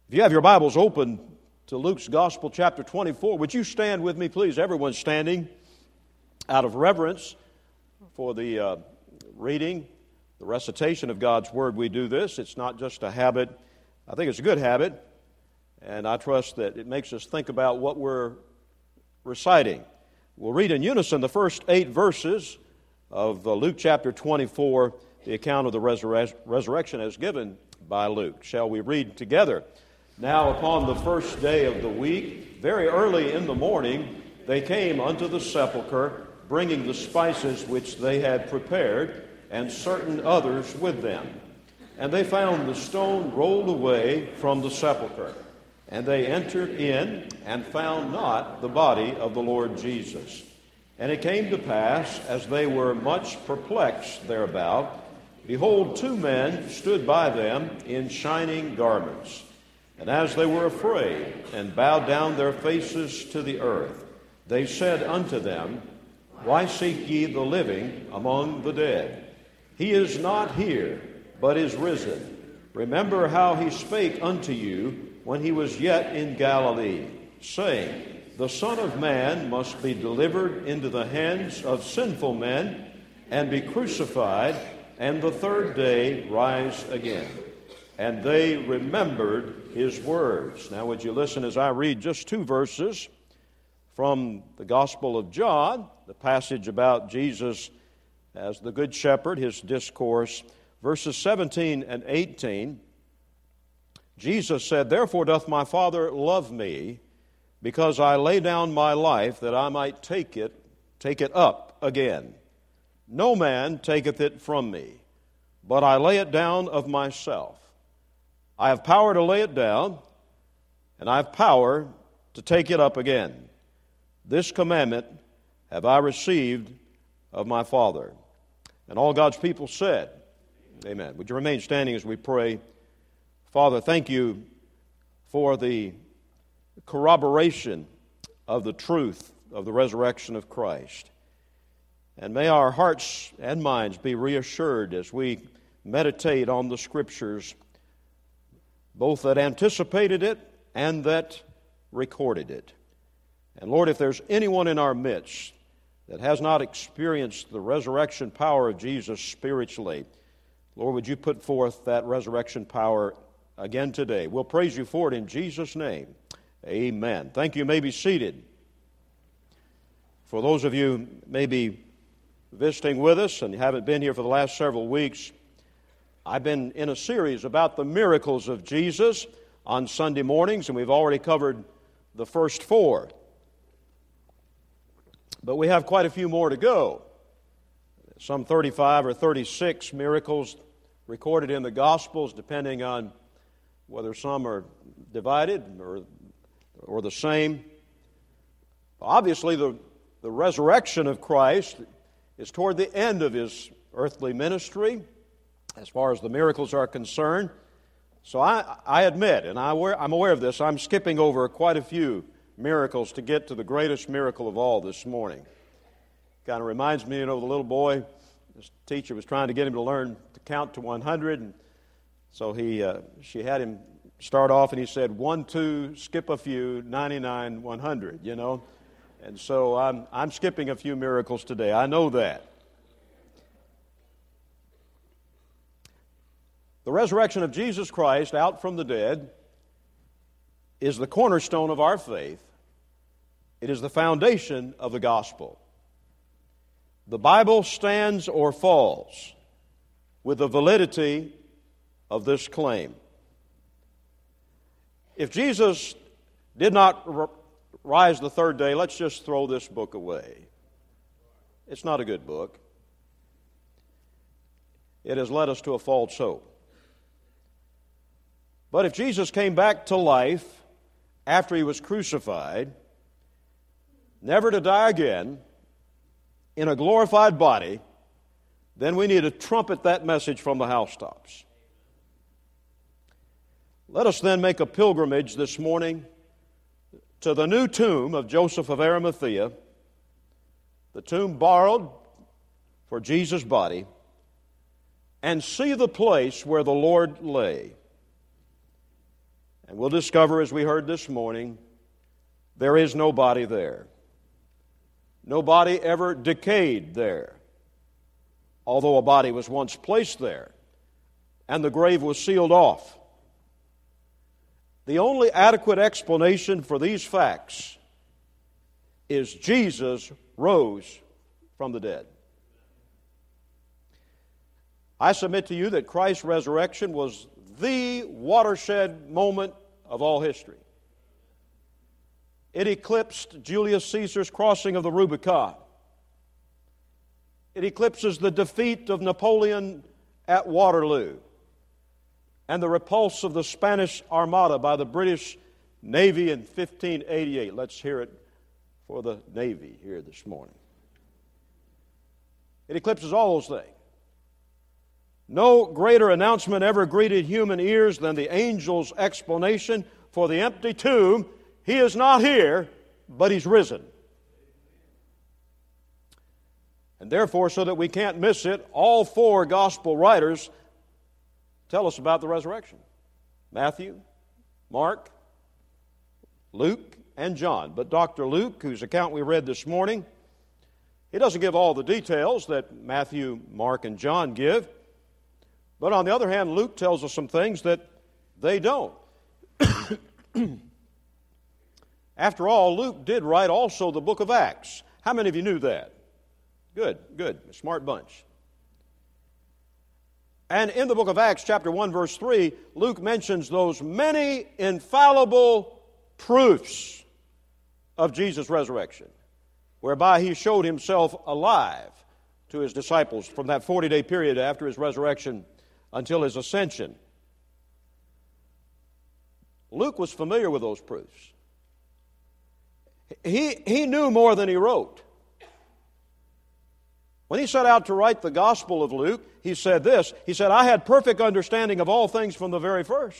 If you have your Bibles open to Luke's Gospel, chapter 24, would you stand with me, please? Everyone's standing out of reverence for the reading, the recitation of God's Word. We do this. It's not just a habit. I think it's a good habit, and I trust that it makes us think about what we're reciting. We'll read in unison the first 8 verses of Luke chapter 24, the account of the resurrection as given by Luke. Shall we read together? Now upon the first day of the week, very early in the morning, they came unto the sepulchre, bringing the spices which they had prepared, and certain others with them. And they found the stone rolled away from the sepulchre. And they entered in, and found not the body of the Lord Jesus. And it came to pass, as they were much perplexed thereabout, behold, 2 men stood by them in shining garments. And as they were afraid, and bowed down their faces to the earth, they said unto them, Why seek ye the living among the dead? He is not here, but is risen. Remember how he spake unto you when he was yet in Galilee, saying, The Son of Man must be delivered into the hands of sinful men, and be crucified, and the 3rd day rise again. And they remembered his words. Now would you listen as I read just 2 verses from the Gospel of John, the passage about Jesus as the Good Shepherd, his discourse, verses 17 and 18. Jesus said, Therefore doth my Father love me, because I lay down my life that I might take it up again. No man taketh it from me, but I lay it down of myself. I have power to lay it down, and I have power to take it up again. This commandment have I received of my Father. And all God's people said, Amen. Would you remain standing as we pray? Father, thank you for the corroboration of the truth of the resurrection of Christ. And may our hearts and minds be reassured as we meditate on the Scriptures, both that anticipated it and that recorded it. And Lord, if there's anyone in our midst that has not experienced the resurrection power of Jesus spiritually, Lord, would you put forth that resurrection power again today? We'll praise you for it in Jesus' name. Amen. Thank you. You may be seated. For those of you maybe visiting with us and haven't been here for the last several weeks, I've been in a series about the miracles of Jesus on Sunday mornings, and we've already covered the first 4. But we have quite a few more to go. Some 35 or 36 miracles recorded in the Gospels, depending on whether some are divided or the same. Obviously, the resurrection of Christ is toward the end of his earthly ministry, as far as the miracles are concerned. So I admit, and I'm aware of this, I'm skipping over quite a few miracles to get to the greatest miracle of all this morning. Kind of reminds me, the little boy, his teacher was trying to get him to learn to count to 100, and so she had him start off, and he said, 1, 2, skip a few, 99, 100, And so I'm skipping a few miracles today. I know that. The resurrection of Jesus Christ out from the dead is the cornerstone of our faith. It is the foundation of the gospel. The Bible stands or falls with the validity of this claim. If Jesus did not rise the 3rd day, let's just throw this book away. It's not a good book. It has led us to a false hope. But if Jesus came back to life after he was crucified, never to die again, in a glorified body, then we need to trumpet that message from the housetops. Let us then make a pilgrimage this morning to the new tomb of Joseph of Arimathea, the tomb borrowed for Jesus' body, and see the place where the Lord lay. And we'll discover, as we heard this morning, there is no body there. No body ever decayed there, although a body was once placed there, and the grave was sealed off. The only adequate explanation for these facts is Jesus rose from the dead. I submit to you that Christ's resurrection was the watershed moment of all history. It eclipsed Julius Caesar's crossing of the Rubicon. It eclipses the defeat of Napoleon at Waterloo and the repulse of the Spanish Armada by the British Navy in 1588. Let's hear it for the Navy here this morning. It eclipses all those things. No greater announcement ever greeted human ears than the angel's explanation for the empty tomb. He is not here, but He's risen. And therefore, so that we can't miss it, all four gospel writers tell us about the resurrection. Matthew, Mark, Luke, and John. But Dr. Luke, whose account we read this morning, he doesn't give all the details that Matthew, Mark, and John give. But on the other hand, Luke tells us some things that they don't. After all, Luke did write also the book of Acts. How many of you knew that? Good. A smart bunch. And in the book of Acts, chapter 1, verse 3, Luke mentions those many infallible proofs of Jesus' resurrection, whereby He showed Himself alive to His disciples from that 40-day period after His resurrection until His ascension. Luke was familiar with those proofs. He knew more than he wrote. When he set out to write the Gospel of Luke, he said this. He said, I had perfect understanding of all things from the very first.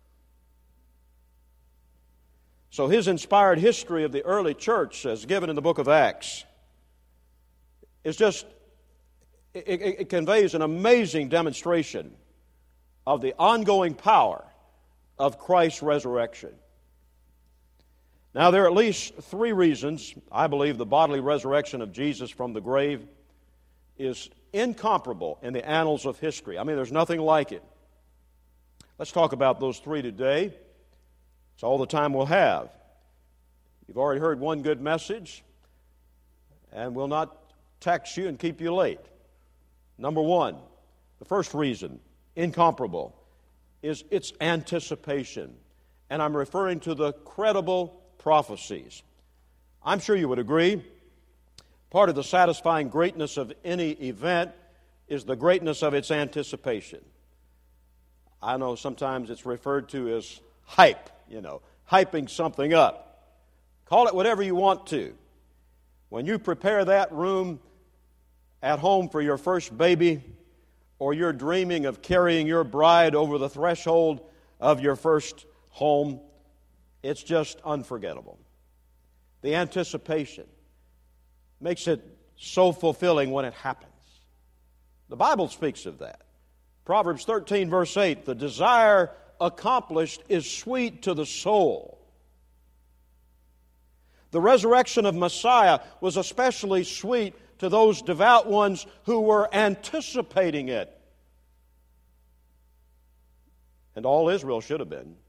So his inspired history of the early church, as given in the book of Acts, is just, it conveys an amazing demonstration of the ongoing power of Christ's resurrection. Now, there are at least three reasons I believe the bodily resurrection of Jesus from the grave is incomparable in the annals of history. I mean, there's nothing like it. Let's talk about those three today. It's all the time we'll have. You've already heard one good message, and we'll not tax you and keep you late. Number one, the first reason, incomparable, is its anticipation. And I'm referring to the credible prophecies. I'm sure you would agree, part of the satisfying greatness of any event is the greatness of its anticipation. I know sometimes it's referred to as hype, hyping something up. Call it whatever you want to. When you prepare that room at home for your first baby, or you're dreaming of carrying your bride over the threshold of your first home, it's just unforgettable. The anticipation makes it so fulfilling when it happens. The Bible speaks of that. Proverbs 13, verse 8, the desire accomplished is sweet to the soul. The resurrection of Messiah was especially sweet to those devout ones who were anticipating it. And all Israel should have been.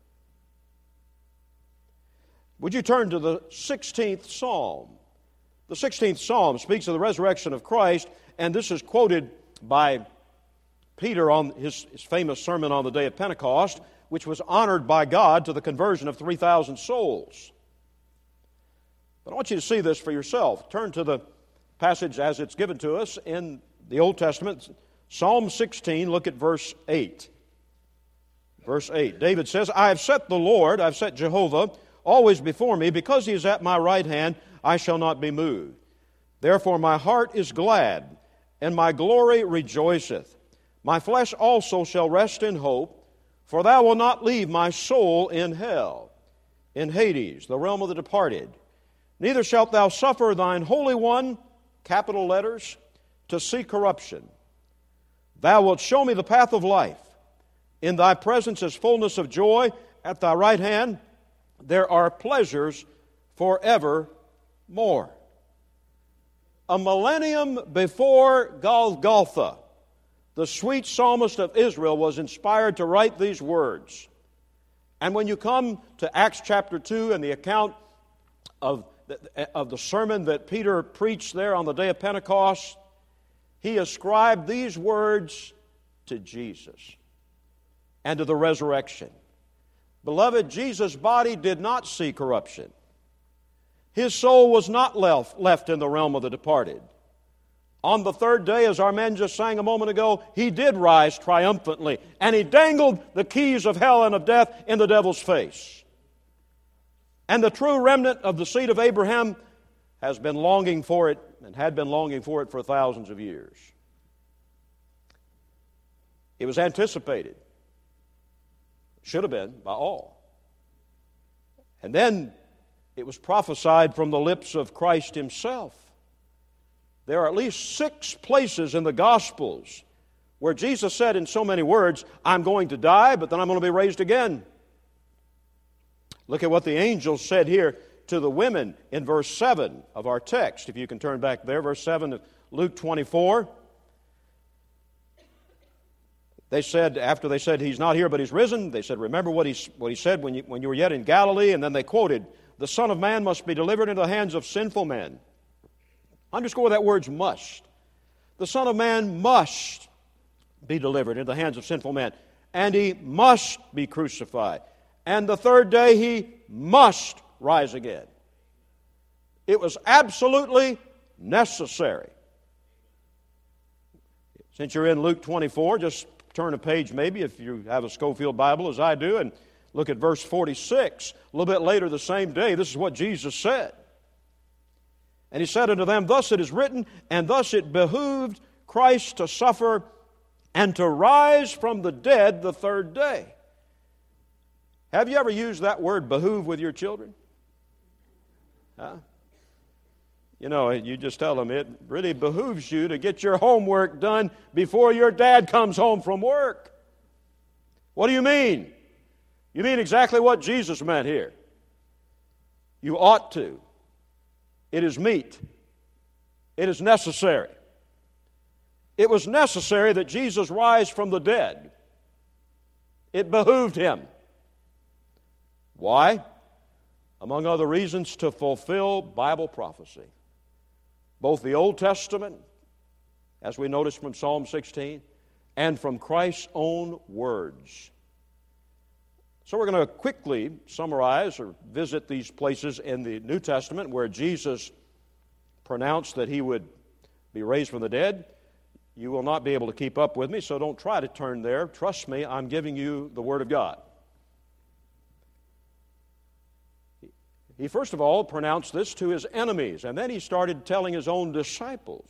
Would you turn to the 16th Psalm? The 16th Psalm speaks of the resurrection of Christ, and this is quoted by Peter on his famous sermon on the day of Pentecost, which was honored by God to the conversion of 3,000 souls. But I want you to see this for yourself. Turn to the passage as it's given to us in the Old Testament, Psalm 16, look at verse 8. Verse 8, David says, I've set Jehovah always before me. Because He is at my right hand, I shall not be moved. Therefore my heart is glad, and my glory rejoiceth. My flesh also shall rest in hope, for Thou wilt not leave my soul in hell, in Hades, the realm of the departed. Neither shalt Thou suffer Thine Holy One, capital letters, to see corruption. Thou wilt show me the path of life. In Thy presence is fullness of joy, at thy right hand there are pleasures forevermore. A millennium before Golgotha, the sweet psalmist of Israel was inspired to write these words. And when you come to Acts chapter 2 and the account of the sermon that Peter preached there on the day of Pentecost, he ascribed these words to Jesus and to the resurrection. Beloved, Jesus' body did not see corruption. His soul was not left in the realm of the departed. On the third day, as our men just sang a moment ago, He did rise triumphantly, and He dangled the keys of hell and of death in the devil's face. And the true remnant of the seed of Abraham has been longing for it, and had been longing for it for thousands of years. It was anticipated. Should have been by all. And then it was prophesied from the lips of Christ Himself. There are at least 6 places in the Gospels where Jesus said in so many words, I'm going to die, but then I'm going to be raised again. Look at what the angels said here to the women in verse 7 of our text. If you can turn back there, verse 7 of Luke 24. They said, after they said, He's not here, but He's risen, they said, remember what he said when you were yet in Galilee? And then they quoted, the Son of Man must be delivered into the hands of sinful men. Underscore that word must. The Son of Man must be delivered into the hands of sinful men. And He must be crucified. And the third day He must rise again. It was absolutely necessary. Since you're in Luke 24, just turn a page maybe if you have a Schofield Bible as I do and look at verse 46. A little bit later the same day, this is what Jesus said. And He said unto them, thus it is written, and thus it behooved Christ to suffer and to rise from the dead the third day. Have you ever used that word behoove with your children? Huh? You know, you just tell them it really behooves you to get your homework done before your dad comes home from work. What do you mean? You mean exactly what Jesus meant here. You ought to. It is meet. It is necessary. It was necessary that Jesus rise from the dead. It behooved Him. Why? Among other reasons, to fulfill Bible prophecy. Both the Old Testament, as we notice from Psalm 16, and from Christ's own words. So we're going to quickly summarize or visit these places in the New Testament where Jesus pronounced that He would be raised from the dead. You will not be able to keep up with me, so don't try to turn there. Trust me, I'm giving you the Word of God. He first of all pronounced this to His enemies, and then He started telling His own disciples.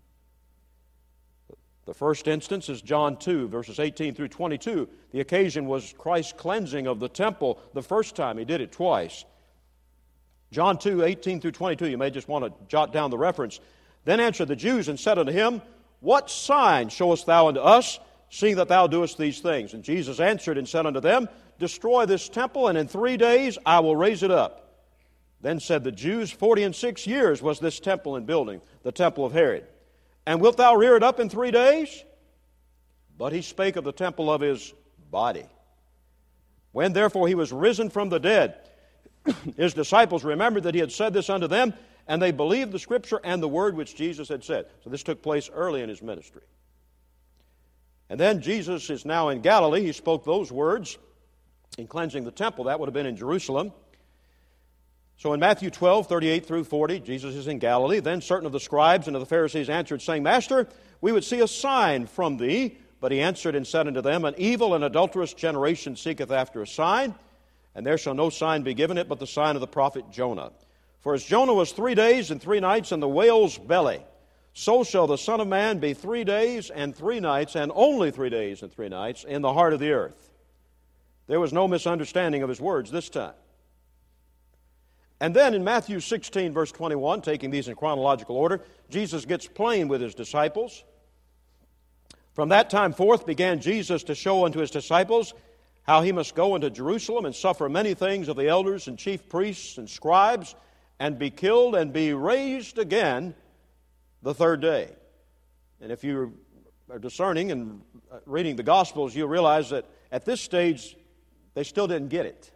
The first instance is John 2, verses 18 through 22. The occasion was Christ's cleansing of the temple the first time. He did it twice. John 2, 18 through 22, you may just want to jot down the reference. Then answered the Jews and said unto Him, what sign showest Thou unto us, seeing that Thou doest these things? And Jesus answered and said unto them, destroy this temple, and in 3 days I will raise it up. Then said the Jews, 46 years was this temple in building, the temple of Herod. And wilt thou rear it up in 3 days? But He spake of the temple of His body. When therefore He was risen from the dead, His disciples remembered that He had said this unto them, and they believed the Scripture and the word which Jesus had said. So this took place early in His ministry. And then Jesus is now in Galilee. He spoke those words in cleansing the temple. That would have been in Jerusalem. So in Matthew 12, 38 through 40, Jesus is in Galilee. Then certain of the scribes and of the Pharisees answered, saying, Master, we would see a sign from Thee. But He answered and said unto them, An evil and adulterous generation seeketh after a sign, and there shall no sign be given it but the sign of the prophet Jonah. For as Jonah was 3 days and 3 nights in the whale's belly, so shall the Son of Man be 3 days and 3 nights, and only 3 days and 3 nights, in the heart of the earth. There was no misunderstanding of His words this time. And then in Matthew 16, verse 21, taking these in chronological order, Jesus gets plain with His disciples. From that time forth began Jesus to show unto His disciples how he must go into Jerusalem and suffer many things of the elders and chief priests and scribes, and be killed and be raised again the third day. And if you are discerning and reading the Gospels, you'll realize that at this stage, they still didn't get it.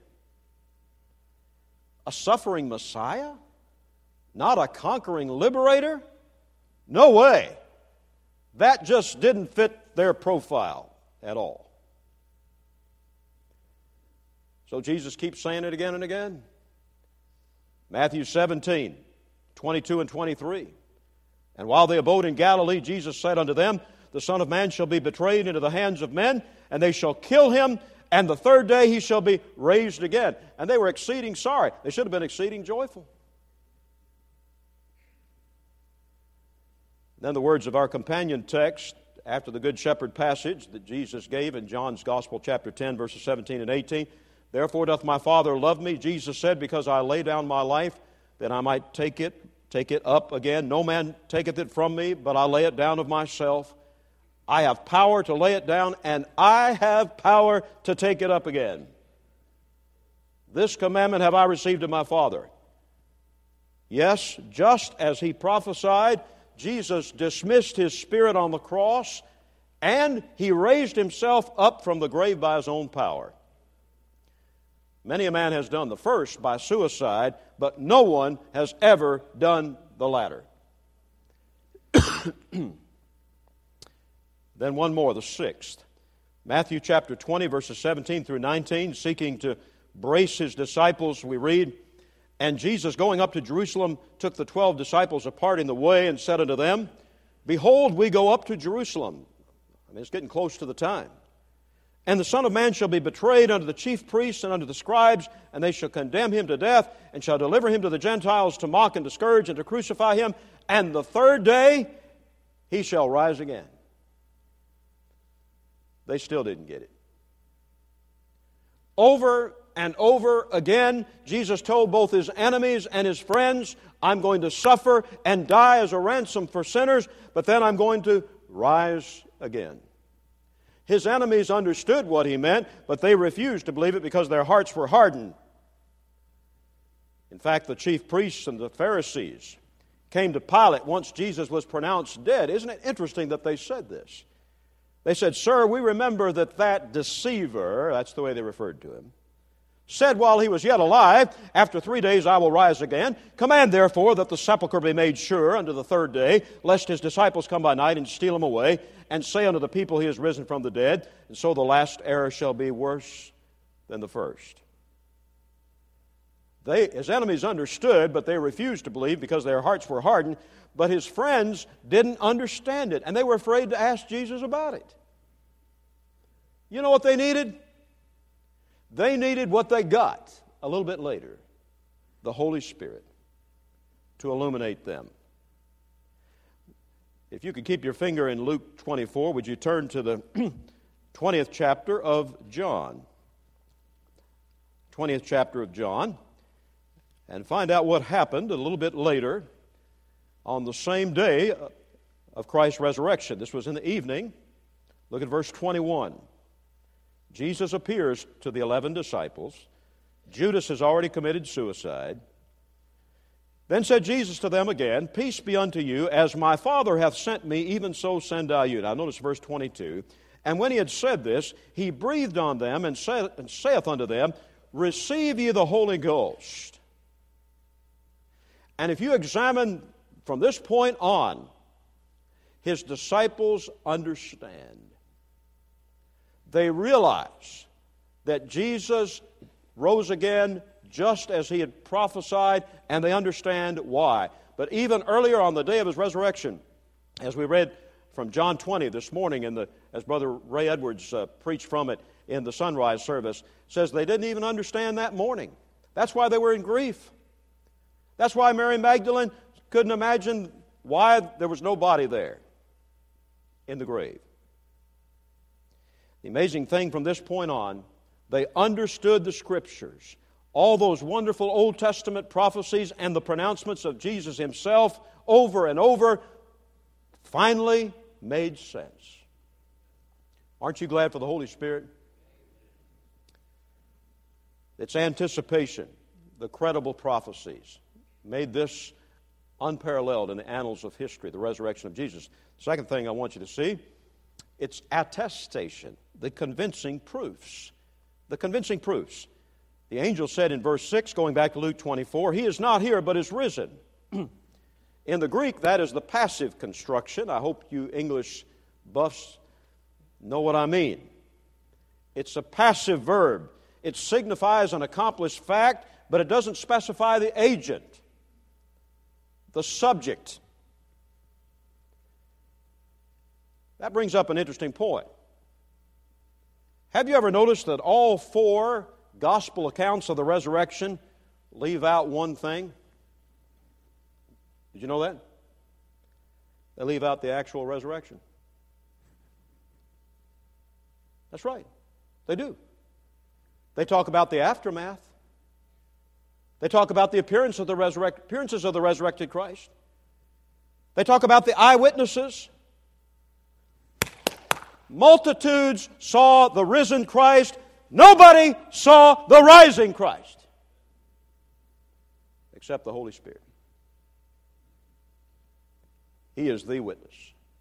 A suffering Messiah? Not a conquering liberator? No way. That just didn't fit their profile at all. So Jesus keeps saying it again and again. Matthew 17, 22 and 23. And while they abode in Galilee, Jesus said unto them, the Son of Man shall be betrayed into the hands of men, and they shall kill him, and the third day he shall be raised again. And they were exceeding sorry. They should have been exceeding joyful. Then the words of our companion text, after the Good Shepherd passage that Jesus gave in John's Gospel, chapter 10, verses 17 and 18. Therefore doth my Father love me, Jesus said, because I lay down my life, that I might take it up again. No man taketh it from me, but I lay it down of myself. I have power to lay it down, and I have power to take it up again. This commandment have I received of my Father. Yes, just as he prophesied, Jesus dismissed his spirit on the cross, and he raised himself up from the grave by his own power. Many a man has done the first by suicide, but no one has ever done the latter. Then one more, the sixth. Matthew chapter 20, verses 17 through 19, seeking to brace his disciples, we read, and Jesus, going up to Jerusalem, took the 12 disciples apart in the way and said unto them, Behold, we go up to Jerusalem. I mean, it's getting close to the time. And the Son of Man shall be betrayed unto the chief priests and unto the scribes, and they shall condemn him to death, and shall deliver him to the Gentiles to mock and to scourge and to crucify him. And the third day he shall rise again. They still didn't get it. Over and over again, Jesus told both his enemies and his friends, I'm going to suffer and die as a ransom for sinners, but then I'm going to rise again. His enemies understood what he meant, but they refused to believe it because their hearts were hardened. In fact, the chief priests and the Pharisees came to Pilate once Jesus was pronounced dead. Isn't it interesting that they said this? They said, Sir, we remember that deceiver, that's the way they referred to him, said while he was yet alive, After 3 days I will rise again. Command therefore that the sepulchre be made sure unto the third day, lest his disciples come by night and steal him away, and say unto the people, He is risen from the dead, and so the last error shall be worse than the first. His enemies understood, but they refused to believe because their hearts were hardened. But his friends didn't understand it, and they were afraid to ask Jesus about it. You know what they needed? They needed what they got a little bit later, the Holy Spirit, to illuminate them. If you could keep your finger in Luke 24, would you turn to the 20th chapter of John? 20th chapter of John, and find out what happened a little bit later on the same day of Christ's resurrection. This was in the evening. Look at verse 21. Jesus appears to the 11 disciples. Judas has already committed suicide. Then said Jesus to them again, Peace be unto you, as my Father hath sent me, even so send I you. Now notice verse 22. And when he had said this, he breathed on them and saith unto them, Receive ye the Holy Ghost. And if you examine from this point on, his disciples understand. They realize that Jesus rose again just as he had prophesied, and they understand why. But even earlier on the day of his resurrection, as we read from John 20 this morning, as Brother Ray Edwards preached from it in the sunrise service, says they didn't even understand that morning. That's why they were in grief. That's why Mary Magdalene couldn't imagine why there was no body there in the grave. The amazing thing from this point on, they understood the Scriptures. All those wonderful Old Testament prophecies and the pronouncements of Jesus himself over and over finally made sense. Aren't you glad for the Holy Spirit? its anticipation, the credible prophecies, made this unparalleled in the annals of history, the resurrection of Jesus. Second thing I want you to see, its attestation, the convincing proofs. The convincing proofs. The angel said in verse 6, going back to Luke 24, He is not here, but is risen. In the Greek, that is the passive construction. I hope you English buffs know what I mean. It's a passive verb. It signifies an accomplished fact, but it doesn't specify the agent, the subject. That brings up an interesting point. Have you ever noticed that all four gospel accounts of the resurrection leave out one thing? Did you know that? They leave out the actual resurrection. That's right. They do. They talk about the aftermath. They talk about the appearances of the resurrected Christ. They talk about the eyewitnesses. Multitudes saw the risen Christ. Nobody saw the rising Christ except the Holy Spirit. He is the witness.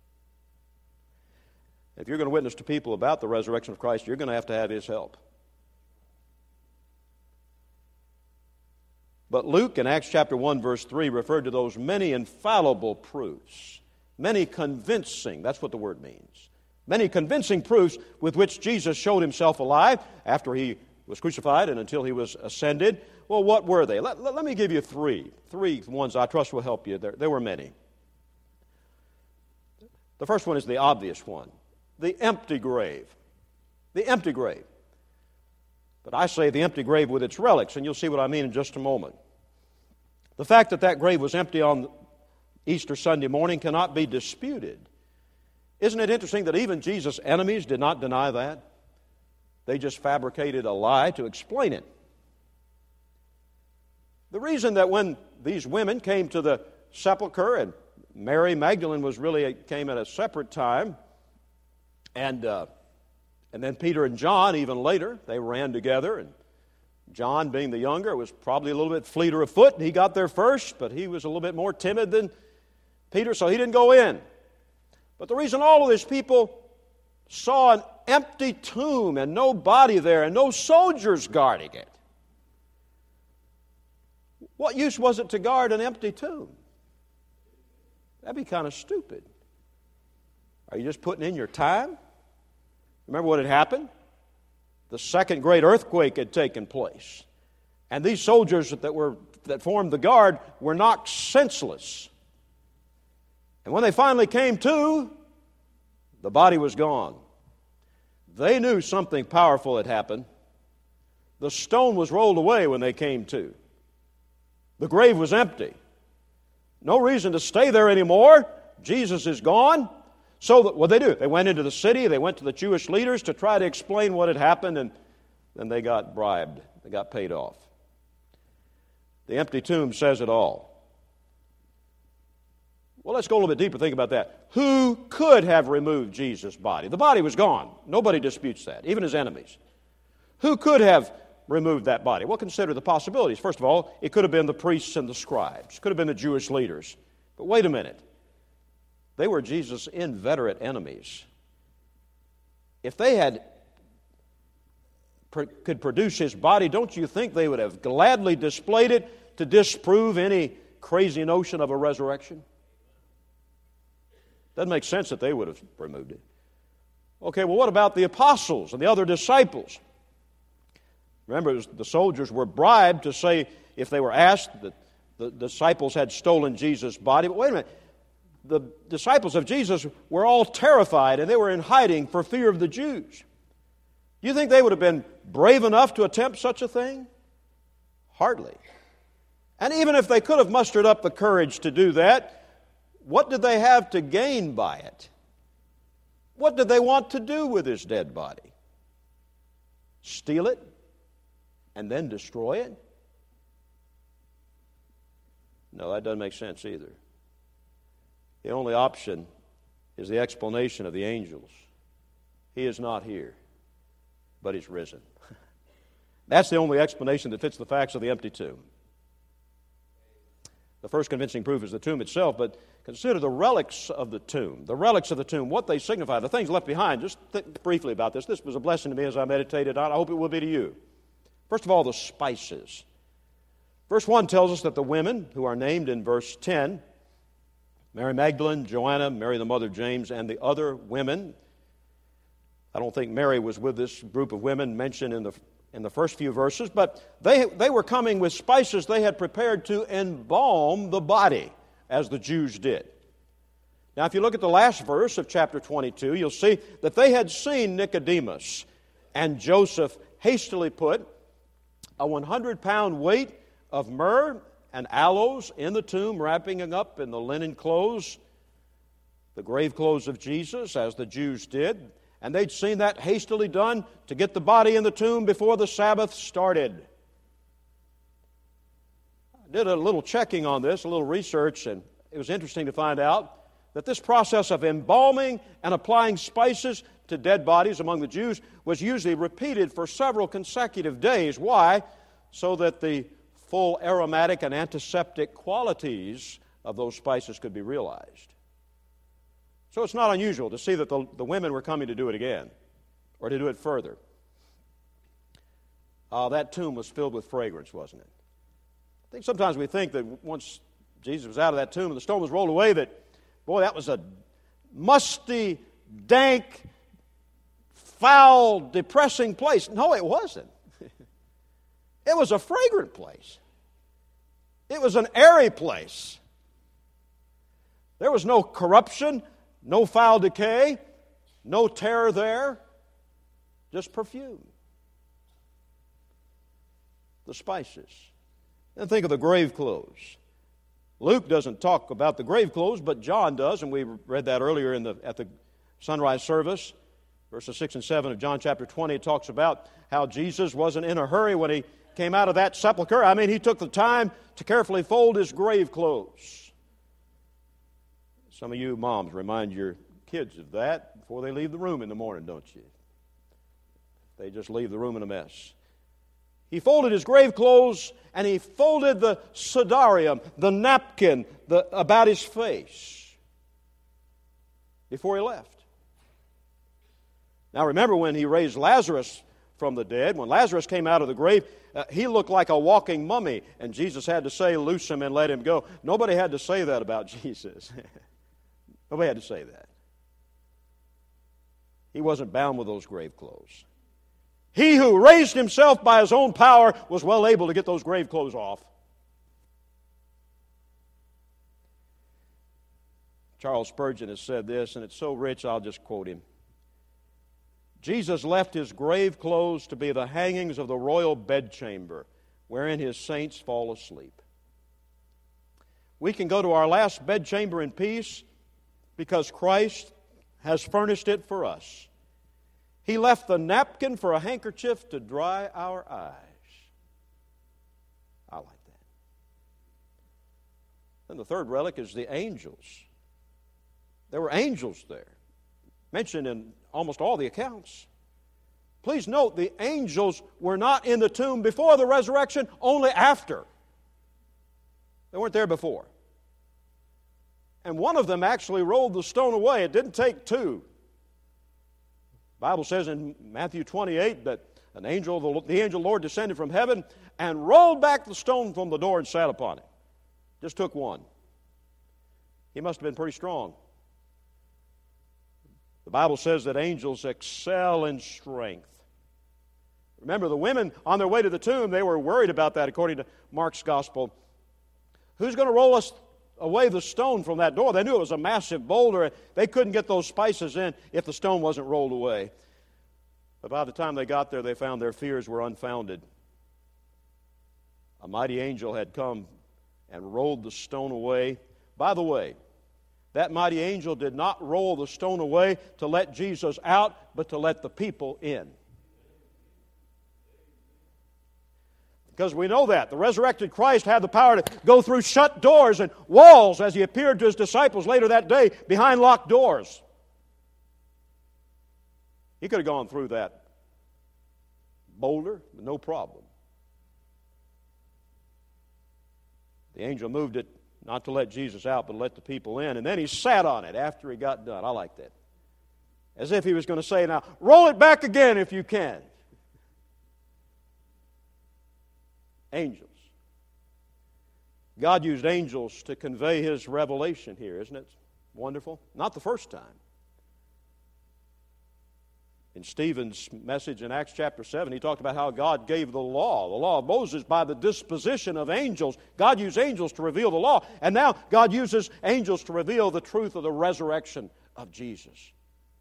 If you're going to witness to people about the resurrection of Christ, you're going to have His help. But Luke in Acts chapter 1 verse 3 referred to those many infallible proofs, many convincing, that's what the word means, many convincing proofs with which Jesus showed Himself alive after He was crucified and until He was ascended. Well, what were they? Let me give you three ones I trust will help you. There were many. The first one is the obvious one, the empty grave. The empty grave. But I say the empty grave with its relics, and you'll see what I mean in just a moment. The fact that that grave was empty on Easter Sunday morning cannot be disputed. Isn't it interesting that even Jesus' enemies did not deny that? They just fabricated a lie to explain it. The reason that when these women came to the sepulcher, and Mary Magdalene came at a separate time, and then Peter and John, even later, they ran together. And John, being the younger, was probably a little bit fleeter of foot. And he got there first, but he was a little bit more timid than Peter, so he didn't go in. But the reason all of these people saw an empty tomb and no body there and no soldiers guarding it, what use was it to guard an empty tomb? That'd be kind of stupid. Are you just putting in your time? Remember what had happened? The second great earthquake had taken place. And these soldiers that formed the guard were knocked senseless. And when they finally came to, the body was gone. They knew something powerful had happened. The stone was rolled away when they came to. The grave was empty. No reason to stay there anymore. Jesus is gone. So what did they do? They went into the city, they went to the Jewish leaders to try to explain what had happened, and then they got bribed. They got paid off. The empty tomb says it all. Well, let's go a little bit deeper. Think about that. Who could have removed Jesus' body? The body was gone. Nobody disputes that, even His enemies. Who could have removed that body? Well, consider the possibilities. First of all, it could have been the priests and the scribes. It could have been the Jewish leaders. But wait a minute. They were Jesus' inveterate enemies. If they could produce His body, don't you think they would have gladly displayed it to disprove any crazy notion of a resurrection? Doesn't make sense that they would have removed it. Okay, well, what about the apostles and the other disciples? Remember, the soldiers were bribed to say, if they were asked, that the disciples had stolen Jesus' body. But wait a minute. The disciples of Jesus were all terrified, and they were in hiding for fear of the Jews. Do you think they would have been brave enough to attempt such a thing? Hardly. And even if they could have mustered up the courage to do that, what did they have to gain by it? What did they want to do with His dead body? Steal it and then destroy it? No, that doesn't make sense either. The only option is the explanation of the angels. He is not here, but He's risen. That's the only explanation that fits the facts of the empty tomb. The first convincing proof is the tomb itself, but consider the relics of the tomb. The relics of the tomb, what they signify, the things left behind. Just think briefly about this. This was a blessing to me as I meditated on it. I hope it will be to you. First of all, the spices. Verse 1 tells us that the women who are named in verse 10, Mary Magdalene, Joanna, Mary the mother of James, and the other women. I don't think Mary was with this group of women mentioned in the first few verses, but they were coming with spices they had prepared to embalm the body, as the Jews did. Now, if you look at the last verse of chapter 22, you'll see that they had seen Nicodemus and Joseph hastily put a 100-pound weight of myrrh and aloes in the tomb, wrapping it up in the linen clothes, the grave clothes of Jesus, as the Jews did. And they'd seen that hastily done to get the body in the tomb before the Sabbath started. I did a little checking on this, a little research, and it was interesting to find out that this process of embalming and applying spices to dead bodies among the Jews was usually repeated for several consecutive days. Why? So that the full aromatic and antiseptic qualities of those spices could be realized. So it's not unusual to see that the women were coming to do it again, or to do it further. That tomb was filled with fragrance, wasn't it? I think sometimes we think that once Jesus was out of that tomb and the stone was rolled away, that, boy, that was a musty, dank, foul, depressing place. No, it wasn't. It was a fragrant place. It was an airy place. There was no corruption, no foul decay, no terror there, just perfume. The spices. Then think of the grave clothes. Luke doesn't talk about the grave clothes, but John does, and we read that earlier at the sunrise service. Verses 6 and 7 of John chapter 20, it talks about how Jesus wasn't in a hurry when he came out of that sepulcher. I mean, he took the time to carefully fold his grave clothes. Some of you moms remind your kids of that before they leave the room in the morning, don't you? They just leave the room in a mess. He folded his grave clothes, and he folded the sudarium, the napkin about his face before he left. Now remember when he raised Lazarus from the dead, when Lazarus came out of the grave, he looked like a walking mummy, and Jesus had to say, "Loose him and let him go." Nobody had to say that about Jesus. Nobody had to say that. He wasn't bound with those grave clothes. He who raised himself by his own power was well able to get those grave clothes off. Charles Spurgeon has said this, and it's so rich I'll just quote him. Jesus left his grave clothes to be the hangings of the royal bedchamber, wherein his saints fall asleep. We can go to our last bedchamber in peace because Christ has furnished it for us. He left the napkin for a handkerchief to dry our eyes. I like that. Then the third relic is the angels. There were angels there, mentioned in almost all the accounts. Please note, the angels were not in the tomb before the resurrection, only after. They weren't there before. And one of them actually rolled the stone away. It didn't take two. The Bible says in Matthew 28 that the angel of the Lord descended from heaven and rolled back the stone from the door and sat upon it. Just took one. He must have been pretty strong. The Bible says that angels excel in strength. Remember, the women on their way to the tomb, they were worried about that according to Mark's gospel. Who's going to roll us away the stone from that door? They knew it was a massive boulder. They couldn't get those spices in if the stone wasn't rolled away. But by the time they got there, they found their fears were unfounded. A mighty angel had come and rolled the stone away. By the way, that mighty angel did not roll the stone away to let Jesus out, but to let the people in. Because we know that. The resurrected Christ had the power to go through shut doors and walls as he appeared to his disciples later that day behind locked doors. He could have gone through that boulder, no problem. The angel moved it not to let Jesus out, but let the people in. And then he sat on it after he got done. I like that. As if he was going to say, now, roll it back again if you can. Angels. God used angels to convey His revelation here. Isn't it wonderful? Not the first time. In Stephen's message in Acts chapter 7, he talked about how God gave the law of Moses by the disposition of angels. God used angels to reveal the law, and now God uses angels to reveal the truth of the resurrection of Jesus.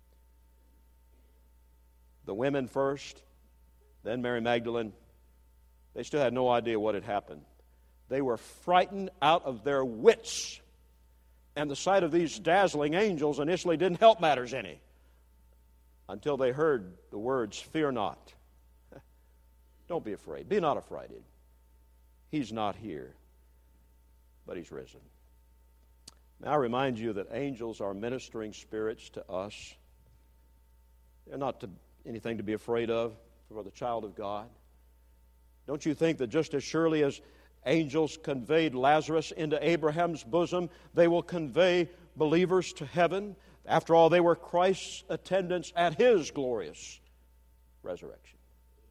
The women first, then Mary Magdalene, they still had no idea what had happened. They were frightened out of their wits, and the sight of these dazzling angels initially didn't help matters any, until they heard the words, "Fear not." Don't be afraid. Be not affrighted. He's not here, but He's risen. Now I remind you that angels are ministering spirits to us. They're not anything to be afraid of for the child of God. Don't you think that just as surely as angels conveyed Lazarus into Abraham's bosom, they will convey believers to heaven? After all, they were Christ's attendants at His glorious resurrection.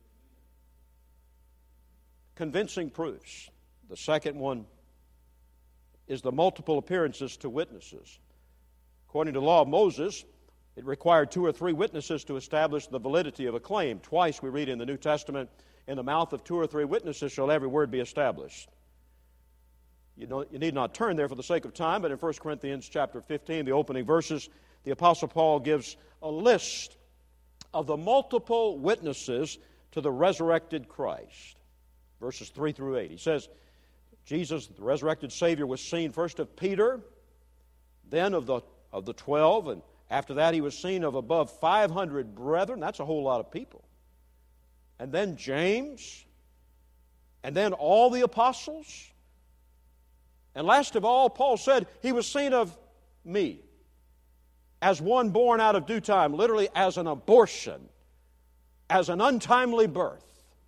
Convincing proofs. The second one is the multiple appearances to witnesses. According to the law of Moses, it required 2 or 3 witnesses to establish the validity of a claim. Twice we read in the New Testament, in the mouth of 2 or 3 witnesses shall every word be established. You need not turn there for the sake of time, but in 1 Corinthians chapter 15, the opening verses, the Apostle Paul gives a list of the multiple witnesses to the resurrected Christ. Verses 3 through 8. He says, Jesus, the resurrected Savior, was seen first of Peter, then of the 12, and after that he was seen of above 500 brethren. That's a whole lot of people. And then James, and then all the apostles. And last of all, Paul said, He was seen of me, as one born out of due time, literally as an abortion, as an untimely birth.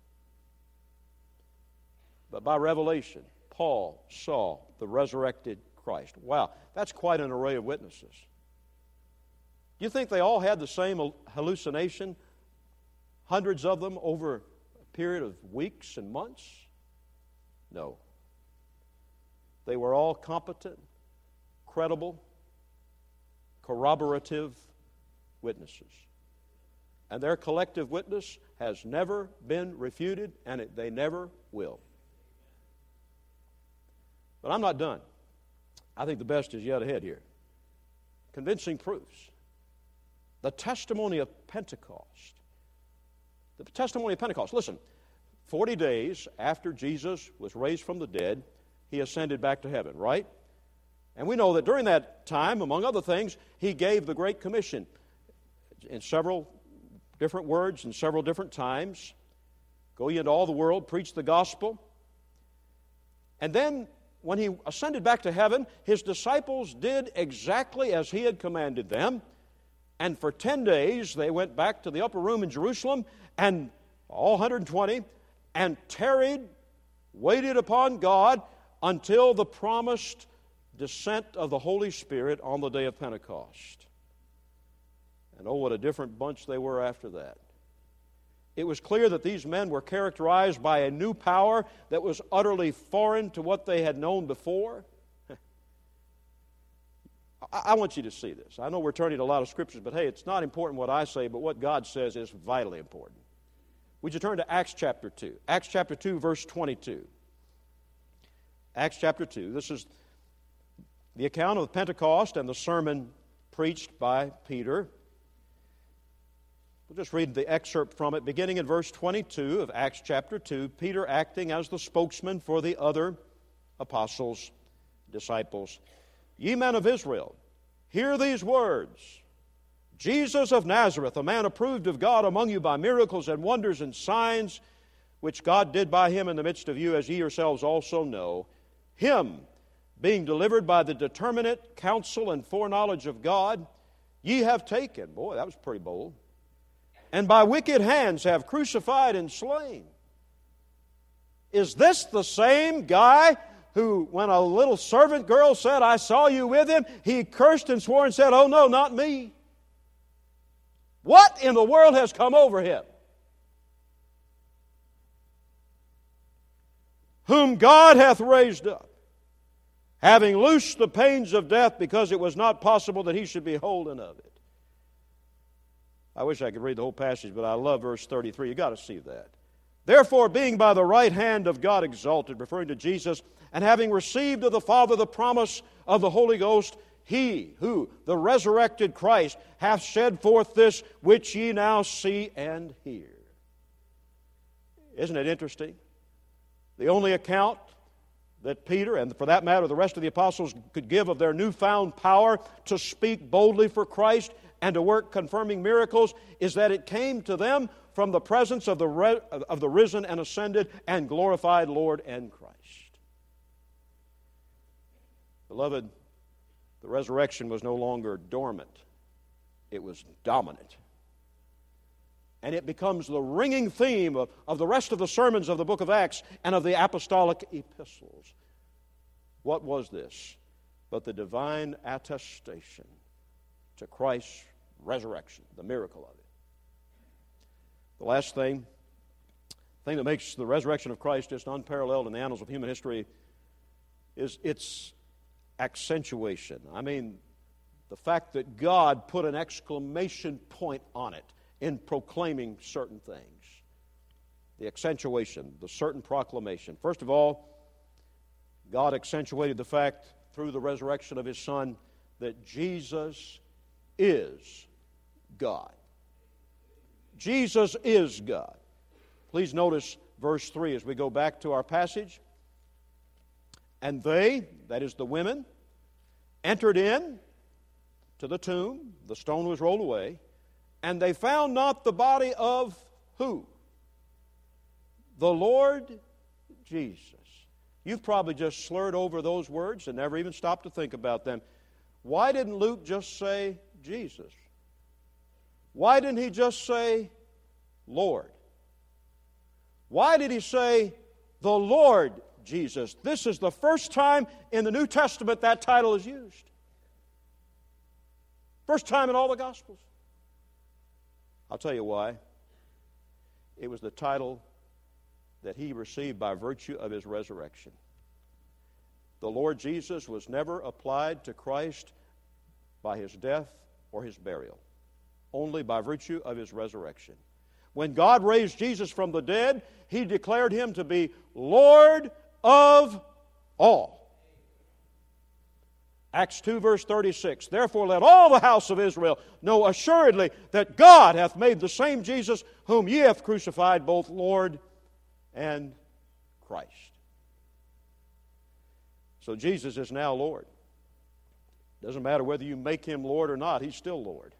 But by revelation, Paul saw the resurrected Christ. Wow, that's quite an array of witnesses. Do you think they all had the same hallucination? Hundreds of them over a period of weeks and months? No. They were all competent, credible, corroborative witnesses. And their collective witness has never been refuted, and they never will. But I'm not done. I think the best is yet ahead here. Convincing proofs. The testimony of Pentecost. The testimony of Pentecost. Listen, 40 days after Jesus was raised from the dead, He ascended back to heaven, right? And we know that during that time, among other things, He gave the Great Commission in several different words and several different times. Go ye into all the world, preach the gospel. And then, when He ascended back to heaven, His disciples did exactly as He had commanded them. And for 10 days, they went back to the upper room in Jerusalem, and all 120, and tarried, waited upon God, until the promised descent of the Holy Spirit on the day of Pentecost. And oh, what a different bunch they were after that. It was clear that these men were characterized by a new power that was utterly foreign to what they had known before. I want you to see this. I know we're turning to a lot of scriptures, but hey, it's not important what I say, but what God says is vitally important. Would you turn to Acts chapter 2? Acts chapter 2, verse 22. Acts chapter 2. This is the account of Pentecost and the sermon preached by Peter. We'll just read the excerpt from it, beginning in verse 22 of Acts chapter 2, Peter acting as the spokesman for the other apostles, disciples. Ye men of Israel, hear these words. Jesus of Nazareth, a man approved of God among you by miracles and wonders and signs, which God did by Him in the midst of you, as ye yourselves also know. Him, being delivered by the determinate counsel and foreknowledge of God, ye have taken. Boy, that was pretty bold. and by wicked hands have crucified and slain. Is this the same guy who, when a little servant girl said, I saw you with him, he cursed and swore and said, oh no, not me? What in the world has come over him? Whom God hath raised up, having loosed the pains of death, because it was not possible that he should be holden of it. I wish I could read the whole passage, but I love verse 33. You've got to see that. Therefore, being by the right hand of God exalted, referring to Jesus, and having received of the Father the promise of the Holy Ghost, He who, the resurrected Christ, hath shed forth this which ye now see and hear. Isn't it interesting? The only account that Peter, and for that matter the rest of the apostles, could give of their newfound power to speak boldly for Christ and to work confirming miracles is that it came to them from the presence of the risen and ascended and glorified Lord and Christ. Beloved, the resurrection was no longer dormant. It was dominant. And it becomes the ringing theme of the rest of the sermons of the book of Acts and of the apostolic epistles. What was this but the divine attestation to Christ's resurrection, the miracle of it? The last thing that makes the resurrection of Christ just unparalleled in the annals of human history is its accentuation. I mean, the fact that God put an exclamation point on it in proclaiming certain things. The accentuation, the certain proclamation. First of all, God accentuated the fact through the resurrection of His Son that Jesus is God. Jesus is God. Please notice verse 3 as we go back to our passage. And they, that is the women, entered in to the tomb. The stone was rolled away. And they found not the body of who? The Lord Jesus. You've probably just slurred over those words and never even stopped to think about them. Why didn't Luke just say Jesus? Why didn't he just say Lord? Why did he say the Lord Jesus? This is the first time in the New Testament that title is used. First time in all the Gospels. I'll tell you why. It was the title that he received by virtue of his resurrection. The Lord Jesus was never applied to Christ by his death or his burial, only by virtue of his resurrection. When God raised Jesus from the dead, He declared Him to be Lord of all. Acts 2 verse 36, Therefore let all the house of Israel know assuredly that God hath made the same Jesus whom ye have crucified both Lord and Christ. So Jesus is now Lord. Doesn't matter whether you make Him Lord or not, He's still Lord.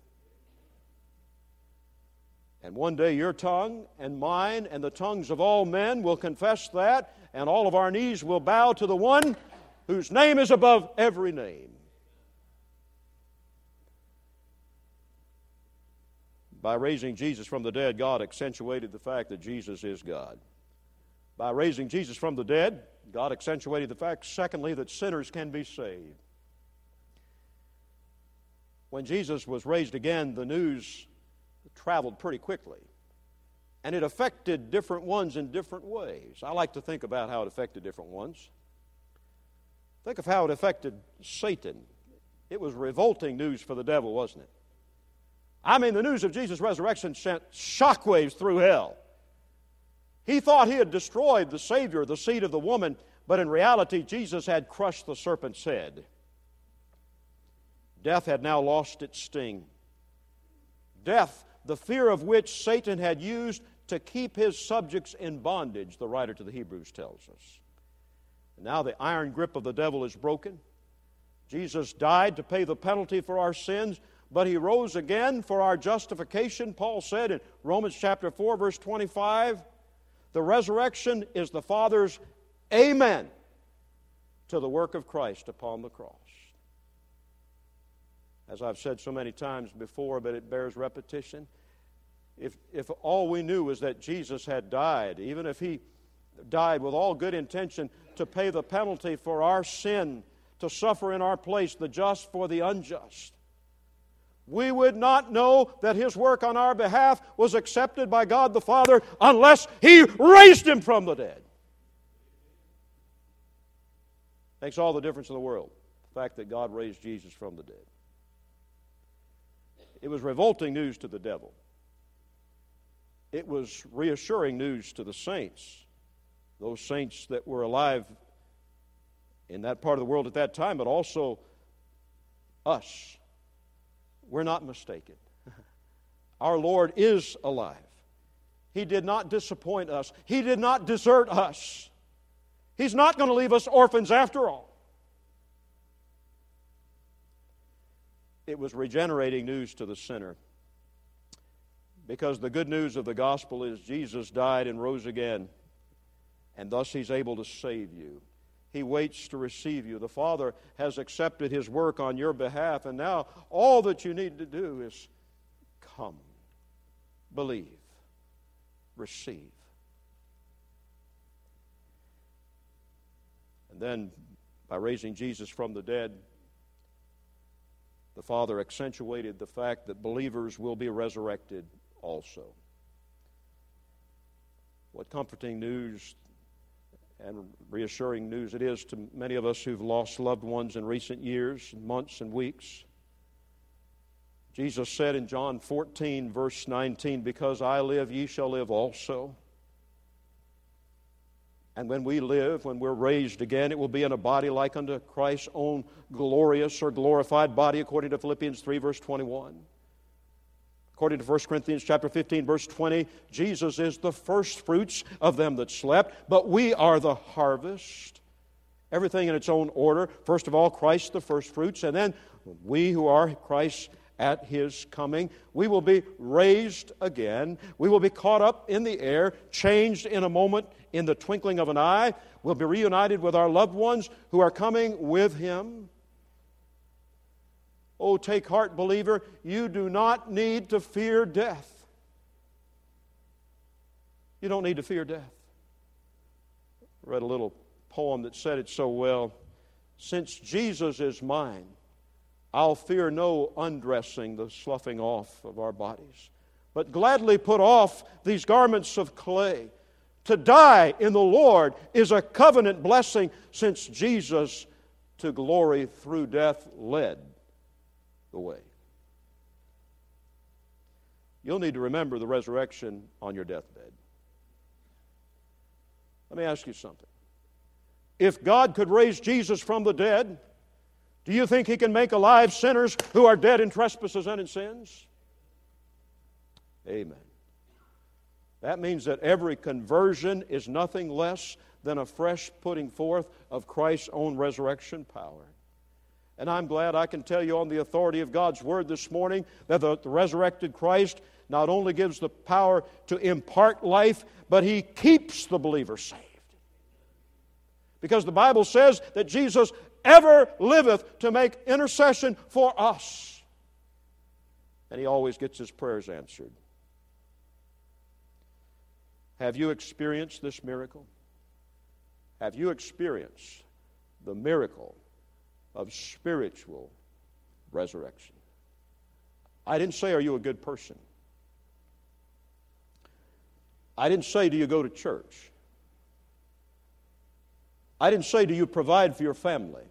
And one day your tongue and mine and the tongues of all men will confess that, and all of our knees will bow to the one whose name is above every name. By raising Jesus from the dead, God accentuated the fact that Jesus is God. By raising Jesus from the dead, God accentuated the fact, secondly, that sinners can be saved. When Jesus was raised again, the news traveled pretty quickly. And it affected different ones in different ways. I like to think about how it affected different ones. Think of how it affected Satan. It was revolting news for the devil, wasn't it? I mean, the news of Jesus' resurrection sent shockwaves through hell. He thought he had destroyed the Savior, the seed of the woman, but in reality, Jesus had crushed the serpent's head. Death had now lost its sting. Death, the fear of which Satan had used to keep his subjects in bondage, the writer to the Hebrews tells us. And now the iron grip of the devil is broken. Jesus died to pay the penalty for our sins, but He rose again for our justification. Paul said in Romans chapter 4, verse 25, the resurrection is the Father's amen to the work of Christ upon the cross. As I've said so many times before, but it bears repetition, if all we knew was that Jesus had died, even if He died with all good intention to pay the penalty for our sin, to suffer in our place, the just for the unjust, we would not know that His work on our behalf was accepted by God the Father unless He raised Him from the dead. Makes all the difference in the world, the fact that God raised Jesus from the dead. It was revolting news to the devil. It was reassuring news to the saints, those saints that were alive in that part of the world at that time, but also us. We're not mistaken. Our Lord is alive. He did not disappoint us. He did not desert us. He's not going to leave us orphans after all. It was regenerating news to the sinner, because the good news of the gospel is Jesus died and rose again, and thus He's able to save you. He waits to receive you. The Father has accepted His work on your behalf, and now all that you need to do is come, believe, receive. And then, by raising Jesus from the dead, the Father accentuated the fact that believers will be resurrected also. What comforting news and reassuring news it is to many of us who've lost loved ones in recent years, months, and weeks. Jesus said in John 14, verse 19, "Because I live, ye shall live also." And when we live, when we're raised again, it will be in a body like unto Christ's own glorious or glorified body, according to Philippians 3, verse 21. According to 1 Corinthians chapter 15, verse 20, Jesus is the first fruits of them that slept, but we are the harvest. Everything in its own order. First of all, Christ the first fruits, and then we who are Christ at His coming, we will be raised again. We will be caught up in the air, changed in a moment, in the twinkling of an eye. We'll be reunited with our loved ones who are coming with Him. Oh, take heart, believer, you do not need to fear death. You don't need to fear death. I read a little poem that said it so well. "Since Jesus is mine, I'll fear no undressing, the sloughing off of our bodies, but gladly put off these garments of clay. To die in the Lord is a covenant blessing, since Jesus to glory through death led the way." You'll need to remember the resurrection on your deathbed. Let me ask you something. If God could raise Jesus from the dead, do you think He can make alive sinners who are dead in trespasses and in sins? Amen. That means that every conversion is nothing less than a fresh putting forth of Christ's own resurrection power. And I'm glad I can tell you on the authority of God's Word this morning that the resurrected Christ not only gives the power to impart life, but He keeps the believer saved. Because the Bible says that Jesus ever liveth to make intercession for us. And He always gets His prayers answered. Have you experienced this miracle? Have you experienced the miracle of spiritual resurrection? I didn't say, are you a good person? I didn't say, do you go to church? I didn't say, do you provide for your family?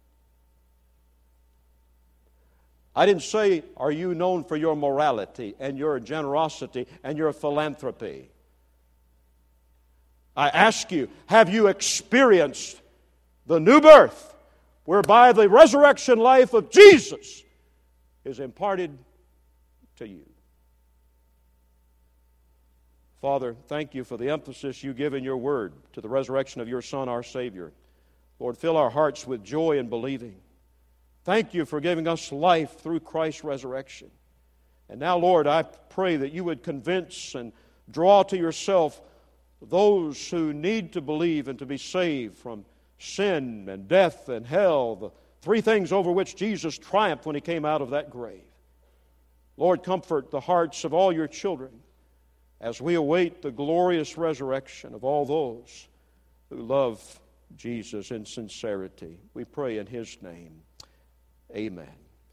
I didn't say, are you known for your morality and your generosity and your philanthropy? I ask you, have you experienced the new birth whereby the resurrection life of Jesus is imparted to you? Father, thank you for the emphasis you give in your word to the resurrection of your Son, our Savior. Lord, fill our hearts with joy in believing. Thank you for giving us life through Christ's resurrection. And now, Lord, I pray that you would convince and draw to yourself those who need to believe and to be saved from sin and death and hell, the three things over which Jesus triumphed when He came out of that grave. Lord, comfort the hearts of all your children as we await the glorious resurrection of all those who love Jesus in sincerity. We pray in His name. Amen.